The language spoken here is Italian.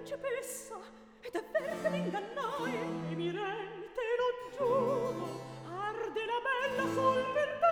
principessa ed è ver che l'ingannai e mi rende, lo giuro, arde la bella sol per te